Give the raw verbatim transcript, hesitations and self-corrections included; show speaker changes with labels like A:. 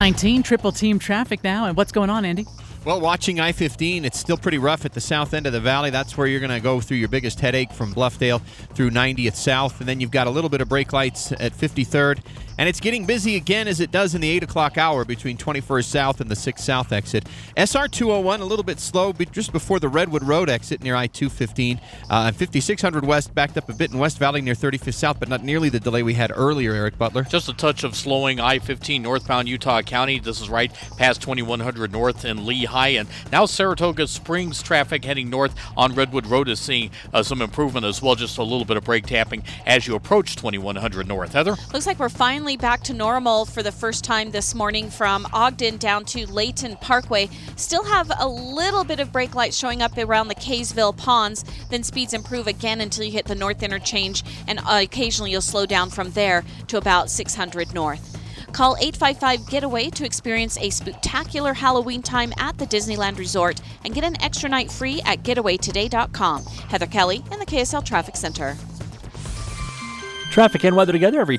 A: nineteen, triple team traffic now. And what's going on, Andy?
B: Well, watching I fifteen, it's still pretty rough at the south end of the valley. That's where you're going to go through your biggest headache from Bluffdale through ninetieth South. And then you've got a little bit of brake lights at fifty-third. And it's getting busy again as it does in the eight o'clock hour between twenty-first South and the sixth South exit. S R two oh one, a little bit slow just before the Redwood Road exit near I two fifteen. Uh, fifty-six hundred West backed up a bit in West Valley near thirty-fifth South, but not nearly the delay we had earlier, Eric Butler.
C: Just a touch of slowing I fifteen northbound Utah County. This is right past twenty-one hundred North in Lehigh. And now Saratoga Springs traffic heading north on Redwood Road is seeing uh, some improvement as well. Just a little bit of brake tapping as you approach twenty-one hundred North. Heather?
D: Looks like we're finally back to normal for the first time this morning from Ogden down to Layton Parkway. Still have a little bit of brake lights showing up around the Kaysville Ponds. Then speeds improve again until you hit the North Interchange, and uh, occasionally you'll slow down from there to about six hundred North. Call eight five five GETAWAY to experience a spectacular Halloween time at the Disneyland Resort and get an extra night free at getaway today dot com. Heather Kelly in the K S L Traffic Center.
E: Traffic and weather together every